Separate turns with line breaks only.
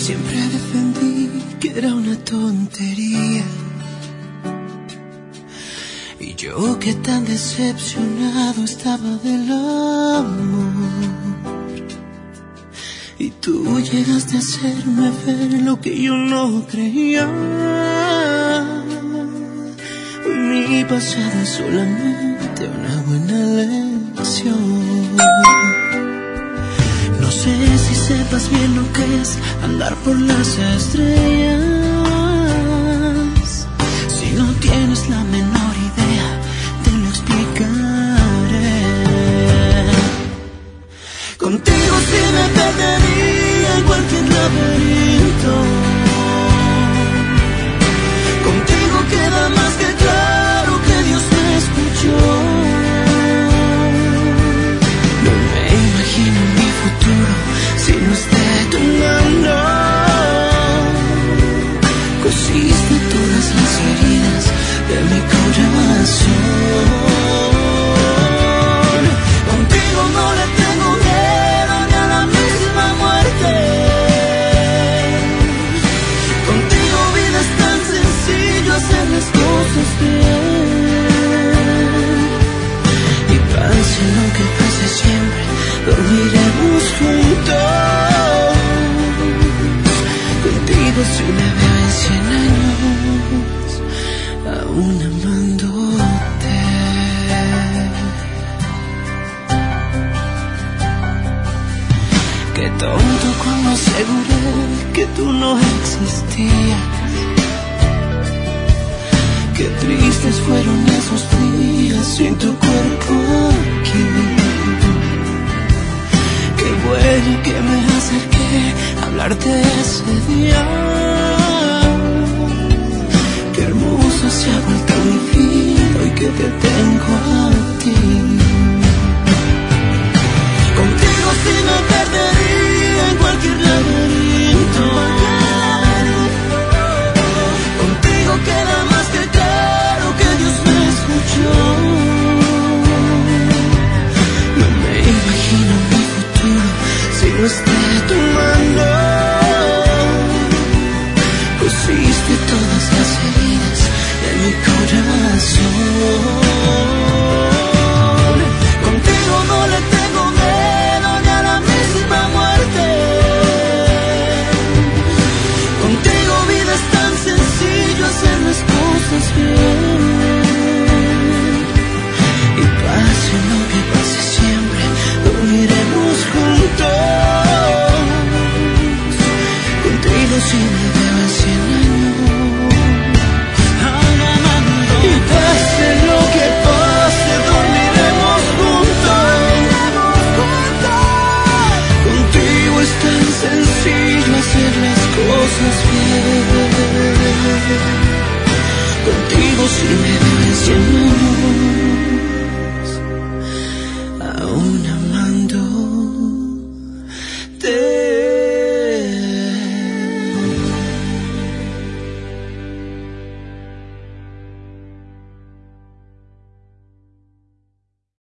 Siempre defendí que era una tontería. Y yo que tan decepcionado estaba del amor. Y tú llegaste a hacerme ver lo que yo no creía. Hoy mi pasado es solamente una buena lección. No sé si sepas bien lo que es andar por las estrellas. Si no tienes la menor idea, te lo explicaré. Contigo sí me perdería en cualquier laberinto. Contigo queda más que claro que Dios me escuchó. No me imagino mi futuro si no esté tu mano. Cosiste todas las heridas de mi corazón. Contigo no le tengo miedo ni a la misma muerte. Contigo vida es tan sencillo hacer las cosas bien. Y pase lo que pase siempre, dormiremos juntos. Contigo si me veo en 100 años, aún amándote. Qué tonto cuando aseguré que tú no existías. Qué tristes fueron esos días sin tu cuerpo aquí. Qué bueno que me acerqué a hablarte ese día. Qué hermosa se ha vuelto mi vida hoy que te tengo a ti.